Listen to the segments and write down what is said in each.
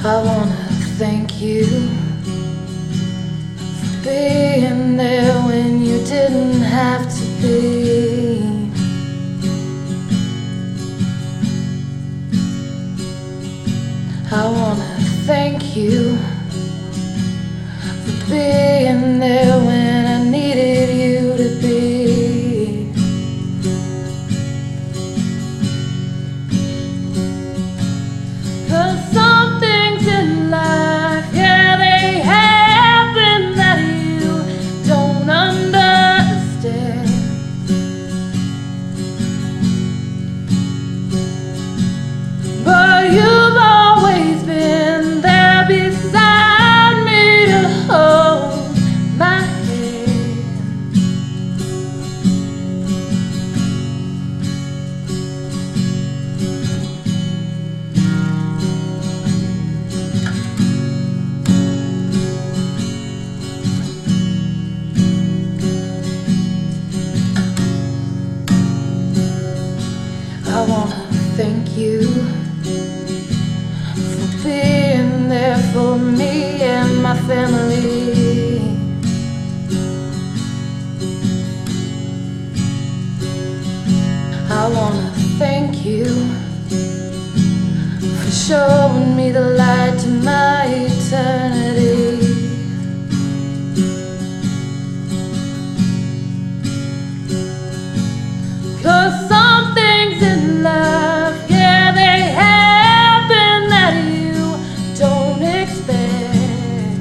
I wanna thank you for being there when you didn't have to be. I wanna thank you for being there when I needed you to be. Cause some things in life, yeah, they happen that you don't understand. But you've always been there beside me to hold my hand. I wanna thank you for being there for me and my family. I wanna thank you for showing me the light to my eternity. Cause some things in life, yeah, they happen that you don't expect.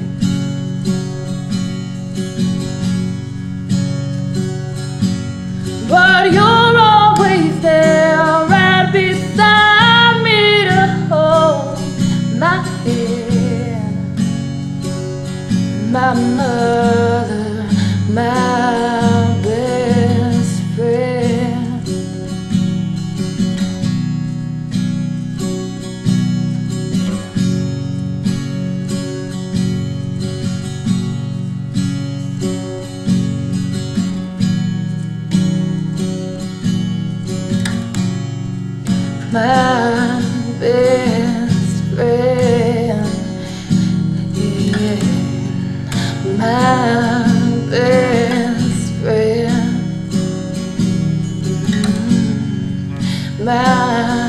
But you're always there, right beside me to hold my hand. My mother, my best friend. My best friend, yeah, my best friend, my